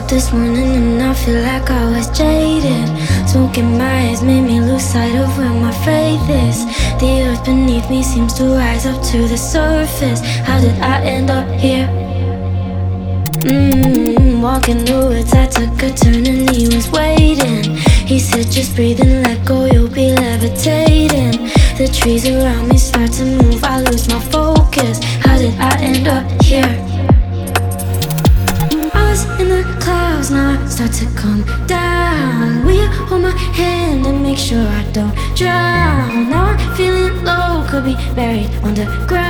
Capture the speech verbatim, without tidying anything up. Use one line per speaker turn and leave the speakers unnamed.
this morning and I feel like I was jaded. Smoking my eyes made me lose sight of where my faith is. The earth beneath me seems to rise up to the surface. How did I end up here? Mmm, walking the woods, I took a turn and he was waiting. He said just breathe and let go, you'll be levitating. The trees around me start to move, I lose my focus. How did I end up here? I was in the clouds, now I start to come down. Will you hold my hand and make sure I don't drown? Now I'm feeling low, could be buried underground.